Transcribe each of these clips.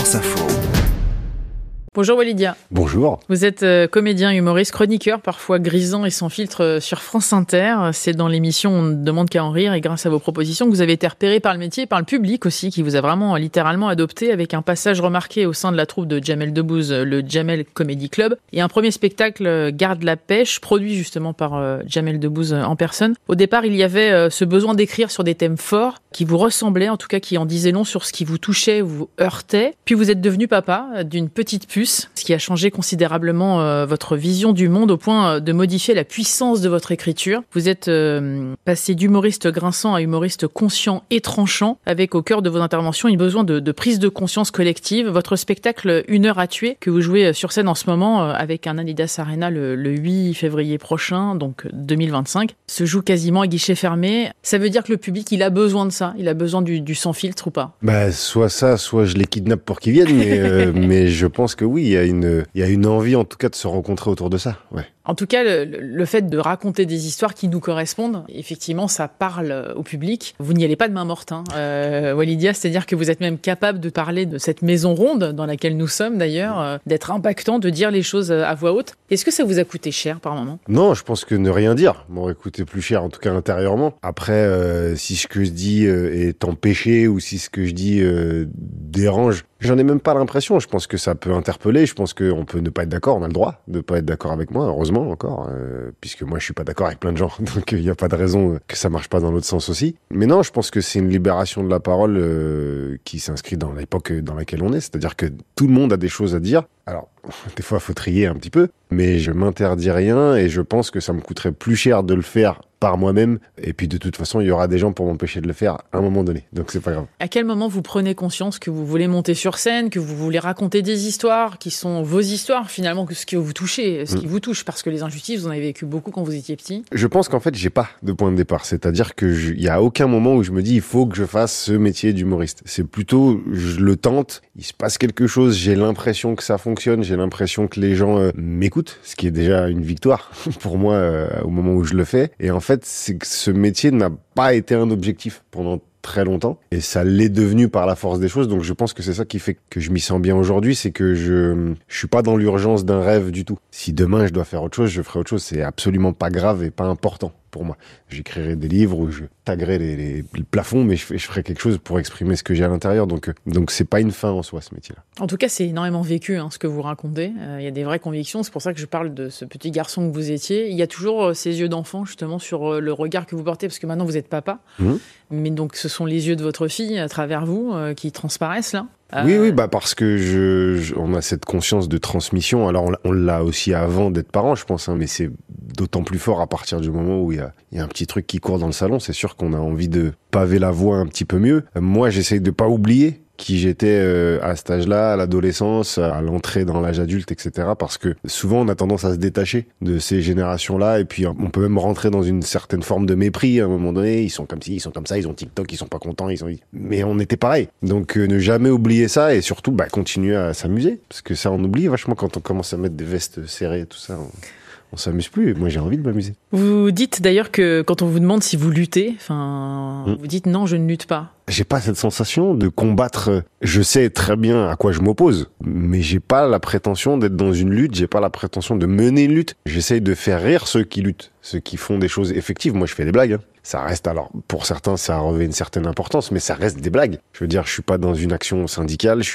France Info. Bonjour Walidia. Bonjour. Vous êtes comédien, humoriste, chroniqueur, parfois grisant et sans filtre sur France Inter. C'est dans l'émission On ne demande qu'à en rire et grâce à vos propositions que vous avez été repéré par le métier et par le public aussi, qui vous a vraiment littéralement adopté avec un passage remarqué au sein de la troupe de Jamel Debbouze, le Jamel Comedy Club, et un premier spectacle Garde la pêche, produit justement par Jamel Debbouze en personne. Au départ, il y avait ce besoin d'écrire sur des thèmes forts qui vous ressemblaient, en tout cas qui en disaient long sur ce qui vous touchait, vous heurtait. Puis vous êtes devenu papa d'une petite puce, ce qui a changé considérablement votre vision du monde au point de modifier la puissance de votre écriture. Vous êtes passé d'humoriste grinçant à humoriste conscient et tranchant, avec au cœur de vos interventions une besoin de prise de conscience collective. Votre spectacle Une heure à tuer, que vous jouez sur scène en ce moment avec un Adidas Arena le 8 février prochain, donc 2025, se joue quasiment à guichet fermé. Ça veut dire que le public, il a besoin de ça, il a besoin du sans filtre ou pas? Soit ça, soit je les kidnappe pour qu'ils viennent, mais je pense que oui, il y a une envie en tout cas de se rencontrer autour de ça. Ouais. En tout cas, le fait de raconter des histoires qui nous correspondent, effectivement, ça parle au public. Vous n'y allez pas de main morte, Walidia, c'est-à-dire que vous êtes même capable de parler de cette maison ronde dans laquelle nous sommes d'ailleurs, d'être impactant, de dire les choses à voix haute. Est-ce que ça vous a coûté cher par moment? Non, je pense que ne rien dire m'aurait coûté plus cher, en tout cas intérieurement. Après, si ce que je dis est empêché ou si ce que je dis dérange, j'en ai même pas l'impression. Je pense que ça peut interpeller. Je pense qu'on peut ne pas être d'accord. On a le droit de pas être d'accord avec moi, heureusement encore, puisque moi je suis pas d'accord avec plein de gens. Donc il n'y a pas de raison que ça marche pas dans l'autre sens aussi. Mais non, je pense que c'est une libération de la parole qui s'inscrit dans l'époque dans laquelle on est. C'est-à-dire que tout le monde a des choses à dire. Alors, des fois, il faut trier un petit peu, mais je m'interdis rien et je pense que ça me coûterait plus cher de le faire par moi-même. Et puis, de toute façon, il y aura des gens pour m'empêcher de le faire à un moment donné. Donc, c'est pas grave. À quel moment vous prenez conscience que vous voulez monter sur scène, que vous voulez raconter des histoires qui sont vos histoires, finalement, que ce qui vous touchez, ce qui vous touche? Parce que les injustices, vous en avez vécu beaucoup quand vous étiez petit. Je pense qu'en fait, j'ai pas de point de départ. C'est-à-dire que il y a aucun moment où je me dis, il faut que je fasse ce métier d'humoriste. C'est plutôt, je le tente, il se passe quelque chose, j'ai l'impression que ça fonctionne, j'ai l'impression que les gens m'écoutent, ce qui est déjà une victoire pour moi au moment où je le fais. Et en fait, c'est que ce métier n'a pas été un objectif pendant très longtemps et ça l'est devenu par la force des choses. Donc je pense que c'est ça qui fait que je m'y sens bien aujourd'hui, c'est que je suis pas dans l'urgence d'un rêve du tout. Si demain je dois faire autre chose, je ferai autre chose. C'est absolument pas grave et pas important pour moi. J'écrirai des livres où je taguerai les plafonds, mais je ferai quelque chose pour exprimer ce que j'ai à l'intérieur. Donc c'est pas une fin en soi, ce métier-là. En tout cas, c'est énormément vécu, ce que vous racontez. Il y a des vraies convictions. C'est pour ça que je parle de ce petit garçon que vous étiez. Il y a toujours ces yeux d'enfant, justement, sur le regard que vous portez, parce que maintenant, vous êtes papa. Mais donc, ce sont les yeux de votre fille, à travers vous, qui transparaissent, là. Oui, parce que on a cette conscience de transmission. Alors, on l'a aussi avant d'être parent, je pense, mais c'est d'autant plus fort à partir du moment où il y a un petit truc qui court dans le salon. C'est sûr qu'on a envie de paver la voie un petit peu mieux. Moi, j'essaye de pas oublier qui j'étais à cet âge-là, à l'adolescence, à l'entrée dans l'âge adulte, etc. Parce que souvent, on a tendance à se détacher de ces générations-là, et puis on peut même rentrer dans une certaine forme de mépris à un moment donné. Ils sont comme ci, ils sont comme ça, ils ont TikTok, ils sont pas contents, mais on était pareil. Donc ne jamais oublier ça, et surtout continuer à s'amuser, parce que ça, on oublie vachement quand on commence à mettre des vestes serrées, tout ça. On s'amuse plus, moi j'ai envie de m'amuser. Vous dites d'ailleurs que quand on vous demande si vous luttez, vous dites non, je ne lutte pas. J'ai pas cette sensation de combattre. Je sais très bien à quoi je m'oppose, mais j'ai pas la prétention d'être dans une lutte, j'ai pas la prétention de mener une lutte. J'essaye de faire rire ceux qui luttent, ceux qui font des choses effectives. Moi je fais des blagues. Ça reste, alors pour certains ça revêt une certaine importance, mais ça reste des blagues. Je veux dire, je suis pas dans une action syndicale,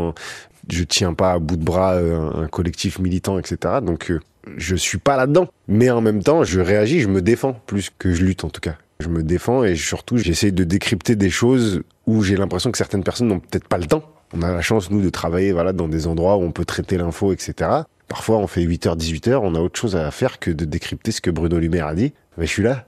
je tiens pas à bout de bras un collectif militant, etc. Donc je suis pas là-dedans. Mais en même temps, je réagis, je me défends, plus que je lutte en tout cas. Je me défends et surtout, j'essaie de décrypter des choses où j'ai l'impression que certaines personnes n'ont peut-être pas le temps. On a la chance, nous, de travailler dans des endroits où on peut traiter l'info, etc. Parfois, on fait 8h, 18h, on a autre chose à faire que de décrypter ce que Bruno Le Maire a dit. Mais je suis là.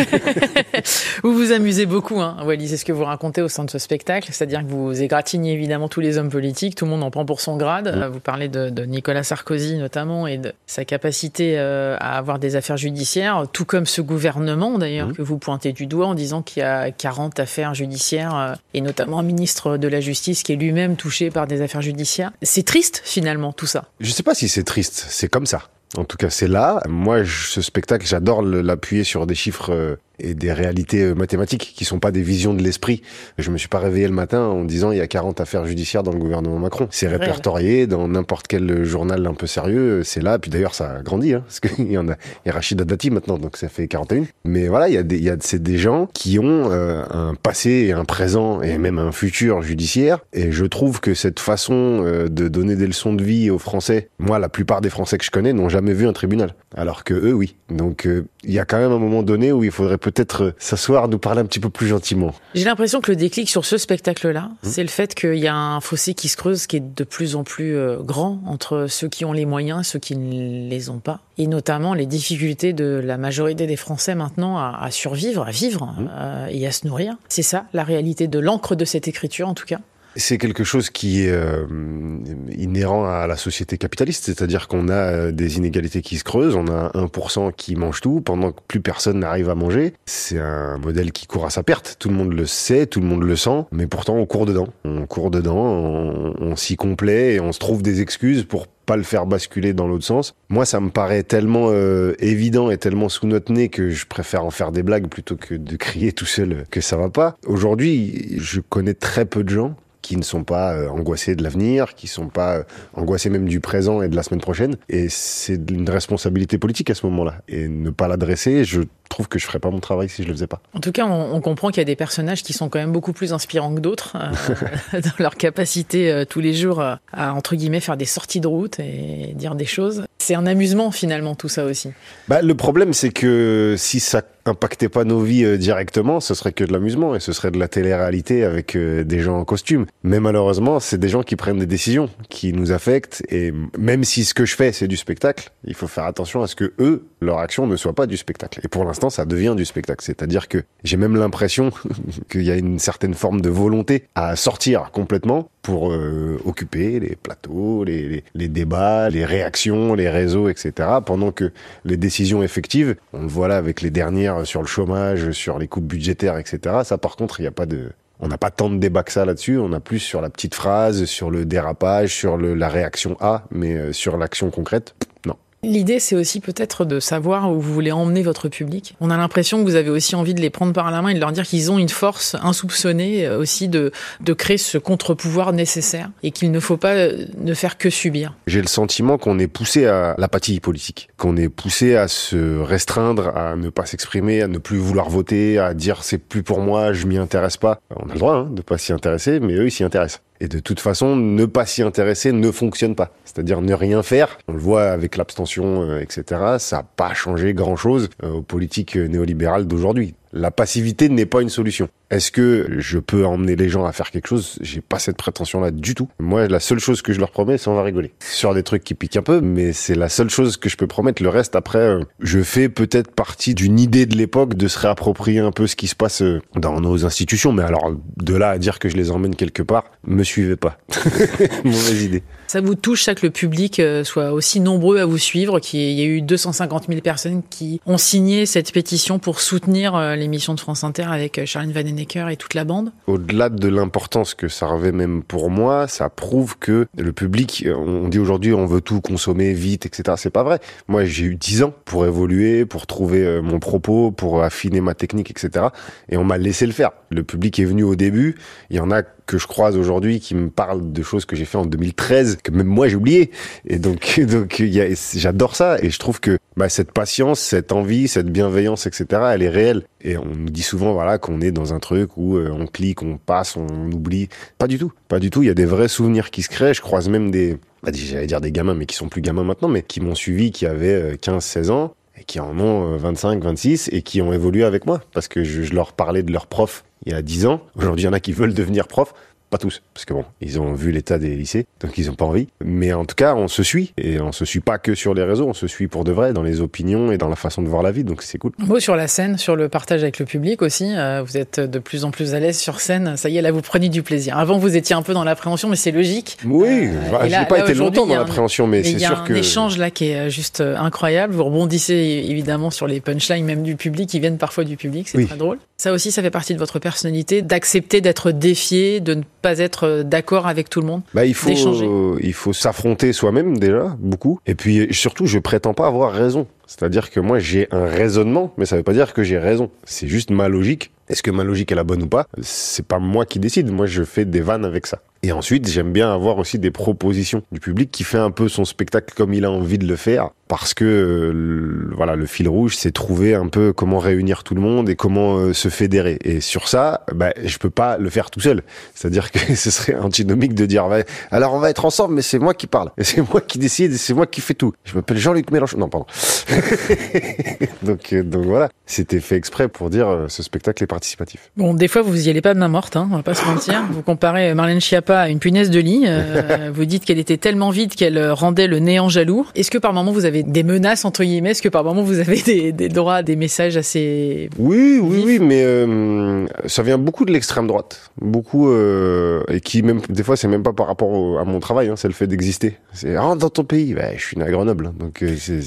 Vous vous amusez beaucoup, Wally, c'est ce que vous racontez au sein de ce spectacle, c'est-à-dire que vous égratignez évidemment tous les hommes politiques, tout le monde en prend pour son grade. Vous parlez de Nicolas Sarkozy notamment et de sa capacité à avoir des affaires judiciaires, tout comme ce gouvernement d'ailleurs que vous pointez du doigt en disant qu'il y a 40 affaires judiciaires et notamment un ministre de la Justice qui est lui-même touché par des affaires judiciaires. C'est triste finalement tout ça. Je sais pas si c'est triste, c'est comme ça. En tout cas, c'est là. Moi, ce spectacle, j'adore l'appuyer sur des chiffres et des réalités mathématiques qui sont pas des visions de l'esprit. Je me suis pas réveillé le matin en disant il y a 40 affaires judiciaires dans le gouvernement Macron. C'est répertorié dans n'importe quel journal un peu sérieux, c'est là. Puis d'ailleurs, ça a grandi, parce qu'il y a Rachida Dati maintenant, donc ça fait 41. Mais voilà, c'est des gens qui ont un passé et un présent et même un futur judiciaire. Et je trouve que cette façon de donner des leçons de vie aux Français, moi, la plupart des Français que je connais n'ont jamais vu un tribunal. Alors que eux, oui. Donc, il y a quand même un moment donné où il faudrait peut-être s'asseoir, nous parler un petit peu plus gentiment. J'ai l'impression que le déclic sur ce spectacle-là, c'est le fait qu'il y a un fossé qui se creuse, qui est de plus en plus grand entre ceux qui ont les moyens et ceux qui ne les ont pas. Et notamment les difficultés de la majorité des Français maintenant à survivre, à vivre et à se nourrir. C'est ça, la réalité de l'encre de cette écriture, en tout cas. C'est quelque chose qui est inhérent à la société capitaliste, c'est-à-dire qu'on a des inégalités qui se creusent, on a 1% qui mange tout, pendant que plus personne n'arrive à manger. C'est un modèle qui court à sa perte, tout le monde le sait, tout le monde le sent, mais pourtant on court dedans. On s'y complaît et on se trouve des excuses pour pas le faire basculer dans l'autre sens. Moi, ça me paraît tellement évident et tellement sous notre nez que je préfère en faire des blagues plutôt que de crier tout seul que ça va pas. Aujourd'hui, je connais très peu de gens qui ne sont pas angoissés de l'avenir, qui sont pas angoissés même du présent et de la semaine prochaine. Et c'est une responsabilité politique à ce moment-là. Et ne pas l'adresser, je trouve que je ferais pas mon travail si je le faisais pas. En tout cas, on comprend qu'il y a des personnages qui sont quand même beaucoup plus inspirants que d'autres dans leur capacité tous les jours à, entre guillemets, faire des sorties de route et dire des choses. C'est un amusement finalement tout ça aussi. Le problème, c'est que si ça impactait pas nos vies directement, ce serait que de l'amusement et ce serait de la télé-réalité avec des gens en costume. Mais malheureusement, c'est des gens qui prennent des décisions qui nous affectent et même si ce que je fais, c'est du spectacle, il faut faire attention à ce que eux, leur action ne soit pas du spectacle. Et pour l'instant, ça devient du spectacle. C'est-à-dire que j'ai même l'impression qu'il y a une certaine forme de volonté à sortir complètement pour occuper les plateaux, les débats, les réactions, les réseaux, etc. Pendant que les décisions effectives, on le voit là avec les dernières sur le chômage, sur les coupes budgétaires, etc. Ça, par contre, il n'y a pas de... On n'a pas tant de débat que ça là-dessus, on a plus sur la petite phrase, sur le dérapage, sur la réaction A, mais sur l'action concrète, non. L'idée, c'est aussi peut-être de savoir où vous voulez emmener votre public. On a l'impression que vous avez aussi envie de les prendre par la main et de leur dire qu'ils ont une force insoupçonnée aussi de créer ce contre-pouvoir nécessaire et qu'il ne faut pas ne faire que subir. J'ai le sentiment qu'on est poussé à l'apathie politique, qu'on est poussé à se restreindre, à ne pas s'exprimer, à ne plus vouloir voter, à dire c'est plus pour moi, je m'y intéresse pas. On a le droit de pas s'y intéresser, mais eux ils s'y intéressent. Et de toute façon, ne pas s'y intéresser ne fonctionne pas. C'est-à-dire ne rien faire. On le voit avec l'abstention, etc. Ça n'a pas changé grand-chose aux politiques néolibérales d'aujourd'hui. La passivité n'est pas une solution. Est-ce que je peux emmener les gens à faire quelque chose ? J'ai pas cette prétention-là du tout. Moi, la seule chose que je leur promets, c'est on va rigoler. Sur des trucs qui piquent un peu, mais c'est la seule chose que je peux promettre. Le reste, après, je fais peut-être partie d'une idée de l'époque de se réapproprier un peu ce qui se passe dans nos institutions. Mais alors, de là à dire que je les emmène quelque part, me suivez pas. Mauvaise idée. Ça vous touche, ça, que le public soit aussi nombreux à vous suivre, qu'il y ait eu 250 000 personnes qui ont signé cette pétition pour soutenir l'émission de France Inter avec Charline Vanhoenacker et toute la bande? Au-delà de l'importance que ça revêt même pour moi, ça prouve que le public, on dit aujourd'hui on veut tout consommer vite, etc. C'est pas vrai. Moi, j'ai eu 10 ans pour évoluer, pour trouver mon propos, pour affiner ma technique, etc. Et on m'a laissé le faire. Le public est venu au début. Il y en a que je croise aujourd'hui qui me parlent de choses que j'ai fait en 2013, que même moi j'ai oublié. Et donc j'adore ça. Et je trouve que cette patience, cette envie, cette bienveillance, etc., elle est réelle. Et on nous dit souvent qu'on est dans un truc où on clique, on passe, on oublie. Pas du tout. Pas du tout. Il y a des vrais souvenirs qui se créent. Je croise même j'allais dire des gamins, mais qui sont plus gamins maintenant, mais qui m'ont suivi, qui avaient 15-16 ans, et qui en ont 25, 26, et qui ont évolué avec moi. Parce que je leur parlais de leur prof il y a 10 ans. Aujourd'hui, il y en a qui veulent devenir prof. Pas tous, parce que ils ont vu l'état des lycées, donc ils n'ont pas envie. Mais en tout cas, on se suit. Et on se suit pas que sur les réseaux, on se suit pour de vrai, dans les opinions et dans la façon de voir la vie, donc c'est cool. Un mot sur la scène, sur le partage avec le public aussi. Vous êtes de plus en plus à l'aise sur scène. Ça y est, là, vous prenez du plaisir. Avant, vous étiez un peu dans l'appréhension, mais c'est logique. Oui, je n'ai pas été longtemps dans l'appréhension, mais c'est sûr que... Il y a un échange là qui est juste incroyable. Vous rebondissez évidemment sur les punchlines, même du public, qui viennent parfois du public. C'est très drôle. Ça aussi, ça fait partie de votre personnalité, d'accepter d'être défié, de ne pas être d'accord avec tout le monde, d'échanger. Il faut s'affronter soi-même déjà, beaucoup. Et puis surtout, je prétends pas avoir raison. C'est-à-dire que moi, j'ai un raisonnement, mais ça veut pas dire que j'ai raison. C'est juste ma logique. Est-ce que ma logique est la bonne ou pas? C'est pas moi qui décide. Moi, je fais des vannes avec ça. Et ensuite, j'aime bien avoir aussi des propositions du public qui fait un peu son spectacle comme il a envie de le faire. Parce que, le fil rouge, c'est trouver un peu comment réunir tout le monde et comment se fédérer. Et sur ça, je peux pas le faire tout seul. C'est-à-dire que ce serait antinomique de dire, alors on va être ensemble, mais c'est moi qui parle. Et c'est moi qui décide et c'est moi qui fais tout. Je m'appelle Jean-Luc Mélenchon. Non, pardon. donc voilà. C'était fait exprès pour dire, ce spectacle est participatif. Bon, des fois, vous y allez pas de main morte, on va pas se mentir. Vous comparez Marlène Schiappa à une punaise de lit. Vous dites qu'elle était tellement vide qu'elle rendait le néant jaloux. Est-ce que par moment vous avez des menaces entre guillemets? Est-ce que par moment vous avez des droits à des messages assez... Oui, mais ça vient beaucoup de l'extrême droite. Beaucoup, et qui même, des fois, c'est même pas par rapport à mon travail, c'est le fait d'exister. C'est, dans ton pays. Je suis né à Grenoble, donc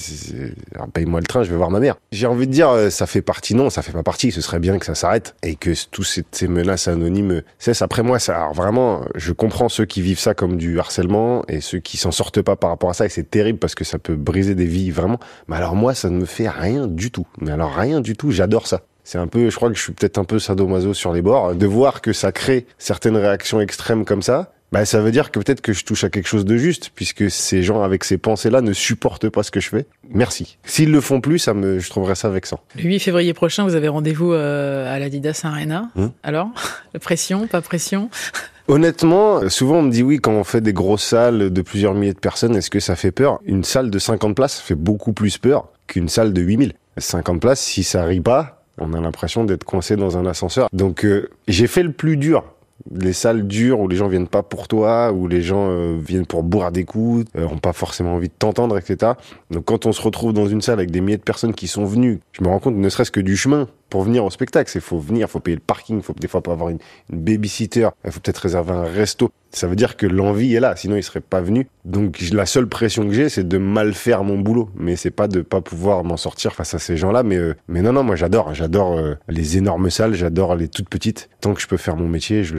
alors, paye-moi le train, je vais voir ma mère. J'ai envie de dire, ça fait partie, non, ça fait pas partie. Ce serait bien que ça s'arrête et que tous ces menaces anonymes cessent. Après moi, ça, alors vraiment, je comprends ceux qui vivent ça comme du harcèlement et ceux qui s'en sortent pas par rapport à ça, et c'est terrible parce que ça peut briser des vies vraiment. Mais alors moi, ça ne me fait rien du tout. Mais alors rien du tout, j'adore ça. C'est un peu, je crois que je suis peut-être un peu sadomaso sur les bords, de voir que ça crée certaines réactions extrêmes comme ça. Ça veut dire que peut-être que je touche à quelque chose de juste, puisque ces gens avec ces pensées-là ne supportent pas ce que je fais. Merci. S'ils le font plus, je trouverais ça vexant. Le 8 février prochain, vous avez rendez-vous à l'Adidas Arena. Alors, pression, pas pression? Honnêtement, souvent on me dit oui, quand on fait des grosses salles de plusieurs milliers de personnes, est-ce que ça fait peur? Une salle de 50 places fait beaucoup plus peur qu'une salle de 8000. 50 places, si ça rit pas, on a l'impression d'être coincé dans un ascenseur. Donc j'ai fait le plus dur. Les salles dures où les gens viennent pas pour toi, où les gens viennent pour boire des coups, ont pas forcément envie de t'entendre, etc. Donc quand on se retrouve dans une salle avec des milliers de personnes qui sont venues, je me rends compte ne serait-ce que du chemin pour venir au spectacle, faut venir, faut payer le parking, faut des fois pas avoir une babysitter, il faut peut-être réserver un resto. Ça veut dire que l'envie est là, sinon ils seraient pas venus. Donc la seule pression que j'ai, c'est de mal faire mon boulot, mais c'est pas de pas pouvoir m'en sortir face à ces gens-là. Mais non, moi j'adore les énormes salles, j'adore les toutes petites. Tant que je peux faire mon métier, je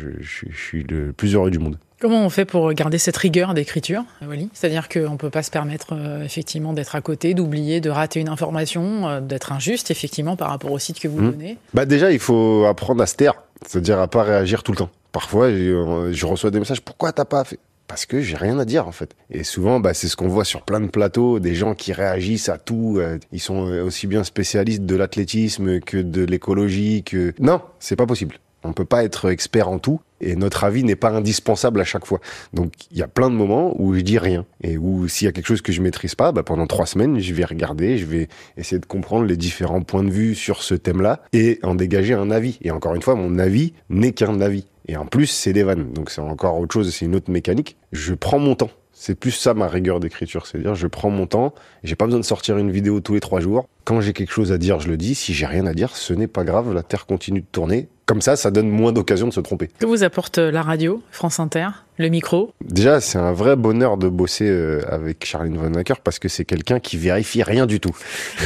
suis le plus heureux du monde. Comment on fait pour garder cette rigueur d'écriture, Wally? C'est-à-dire qu'on peut pas se permettre effectivement d'être à côté, d'oublier, de rater une information, d'être injuste effectivement par rapport au site que vous donnez. Déjà, il faut apprendre à se taire, c'est-à-dire à pas réagir tout le temps. Parfois, je reçois des messages, pourquoi t'as pas fait? Parce que j'ai rien à dire en fait. Et souvent, c'est ce qu'on voit sur plein de plateaux, des gens qui réagissent à tout. Ils sont aussi bien spécialistes de l'athlétisme que de l'écologie. Non, c'est pas possible. On peut pas être expert en tout et notre avis n'est pas indispensable à chaque fois. Donc il y a plein de moments où je dis rien et où s'il y a quelque chose que je maîtrise pas, pendant 3 semaines, je vais regarder, je vais essayer de comprendre les différents points de vue sur ce thème-là et en dégager un avis. Et encore une fois, mon avis n'est qu'un avis. Et en plus, c'est des vannes. Donc c'est encore autre chose, c'est une autre mécanique. Je prends mon temps. C'est plus ça ma rigueur d'écriture, c'est-à-dire je prends mon temps, j'ai pas besoin de sortir une vidéo tous les 3 jours. Quand j'ai quelque chose à dire, je le dis. Si j'ai rien à dire, ce n'est pas grave, la Terre continue de tourner. Comme ça donne moins d'occasions de se tromper. Que vous apporte la radio, France Inter, le micro? Déjà, c'est un vrai bonheur de bosser avec Charline Von Acker parce que c'est quelqu'un qui vérifie rien du tout.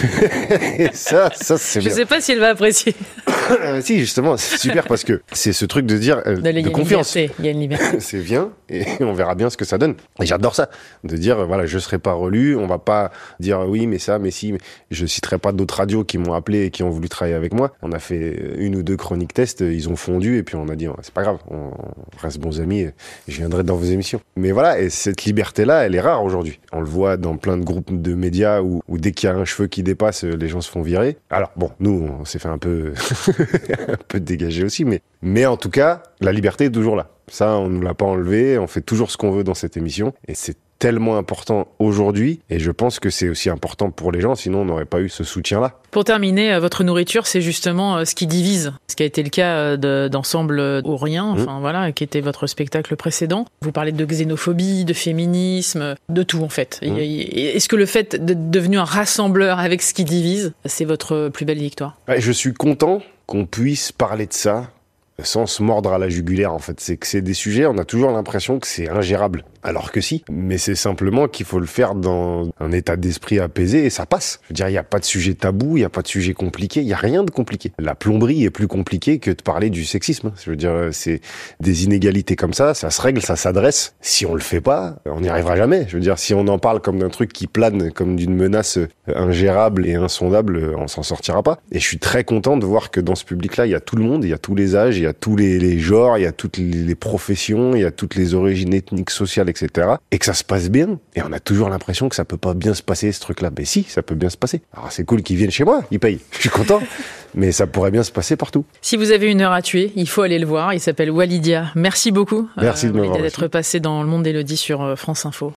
Et ça c'est bien. Je sais pas si elle va apprécier. Si, justement, c'est super parce que c'est ce truc de dire de confiance. Il y a une liberté. C'est bien et on verra bien ce que ça donne. Et j'adore ça, de dire voilà, je serai pas relu, on va pas dire oui mais ça, mais si. Mais... Je citerai pas d'autres radios qui m'ont appelé et qui ont voulu travailler avec moi. On a fait 1 ou 2 chroniques tests, ils ont fondu et puis on a dit c'est pas grave, on reste bons amis, je viendrai dans vos émissions. Mais voilà, et cette liberté-là, elle est rare aujourd'hui. On le voit dans plein de groupes de médias où dès qu'il y a un cheveu qui dépasse, les gens se font virer. Alors bon, nous, on s'est fait un peu un peu dégager aussi, mais en tout cas, la liberté est toujours là. Ça, on nous l'a pas enlevé, on fait toujours ce qu'on veut dans cette émission et c'est tellement important aujourd'hui et je pense que c'est aussi important pour les gens, sinon on n'aurait pas eu ce soutien-là. Pour terminer, votre nourriture, c'est justement ce qui divise, ce qui a été le cas d'Ensemble ou Rien, qui était votre spectacle précédent. Vous parlez de xénophobie, de féminisme, de tout en fait. Est-ce que le fait d'être devenu un rassembleur avec ce qui divise, c'est votre plus belle victoire? Je suis content qu'on puisse parler de ça sans se mordre à la jugulaire, en fait. C'est que c'est des sujets, on a toujours l'impression que c'est ingérable. Alors que si. Mais c'est simplement qu'il faut le faire dans un état d'esprit apaisé et ça passe. Je veux dire, il n'y a pas de sujet tabou, il n'y a pas de sujet compliqué, il n'y a rien de compliqué. La plomberie est plus compliquée que de parler du sexisme. Je veux dire, c'est des inégalités comme ça se règle, ça s'adresse. Si on le fait pas, on n'y arrivera jamais. Je veux dire, si on en parle comme d'un truc qui plane, comme d'une menace ingérable et insondable, on s'en sortira pas. Et je suis très content de voir que dans ce public-là, il y a tout le monde, il y a tous les âges, il y a tous les genres, il y a toutes les professions, il y a toutes les origines ethniques, sociales, etc. Et que ça se passe bien. Et on a toujours l'impression que ça peut pas bien se passer, ce truc-là. Mais si, ça peut bien se passer. Alors c'est cool qu'ils viennent chez moi, ils payent. Je suis content. Mais ça pourrait bien se passer partout. Si vous avez une heure à tuer, il faut aller le voir. Il s'appelle Walidia. Merci beaucoup. Merci de m'avoir d'être passé dans Le Monde d'Élodie sur France Info.